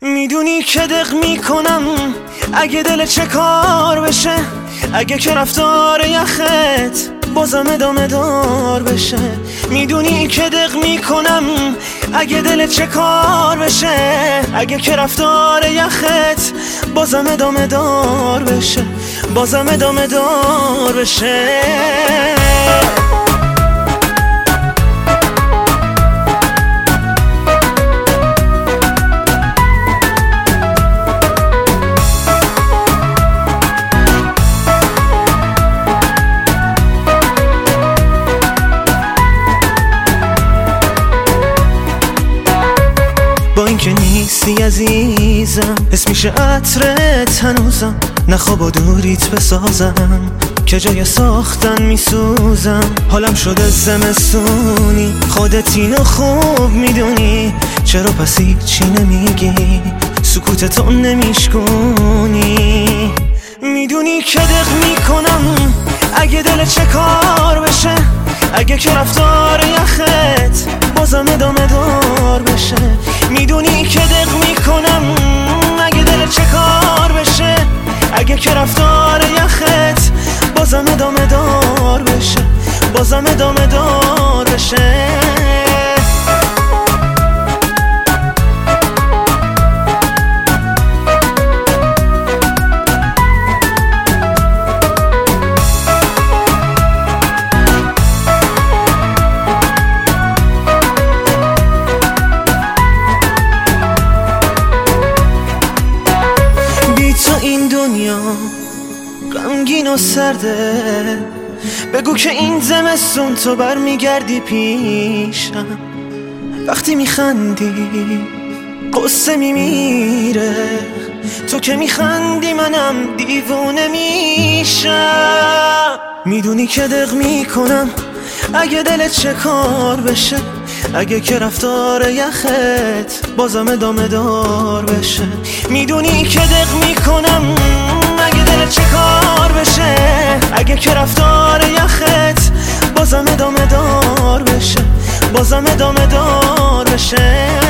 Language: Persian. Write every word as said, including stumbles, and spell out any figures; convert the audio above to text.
میدونی که دق میکنم اگه دل چه کار بشه، اگه که رفتار یخت بازم ادامه دار بشه. میدونی که دق میکنم اگه دل چه کار بشه، اگه که رفتار یخت بازم ادامه دار بشه، بازم ادامه دار بشه. با اینکه نیستی عزیزم، حس میشه عطرت هنوزم، نه خواب و دوریت بسازم که جای ساختن میسوزم. حالم شده زمستونی، خودت اینو خوب میدونی، چرا پس هیچی نمیگی، سکوتتو نمیشکونی. میدونی که دق میکنم اگه دل چه کار بشه، اگه که رفتار یخت بازم ادامه دار بشه. میدونی که دق میکنم اگه دل چه کار بشه، اگه که رفتار یخت بازم ادامه دار بشه، بازم ادامه دار بشه. تو این دنیا غمگین و سرده، بگو که این زمستون تو برمیگردی پیشم. وقتی میخندی قصه میمیره، تو که میخندی منم دیوونه میشم. میدونی که دق میکنم اگه دلت چه کار بشه، اگه که رفتار یخت بازم ادامه دار بشه. میدونی که دق میکنم اگه دلت چه کار بشه، اگه که رفتار یخت بازم ادامه دار بشه، بازم ادامه دار بشه.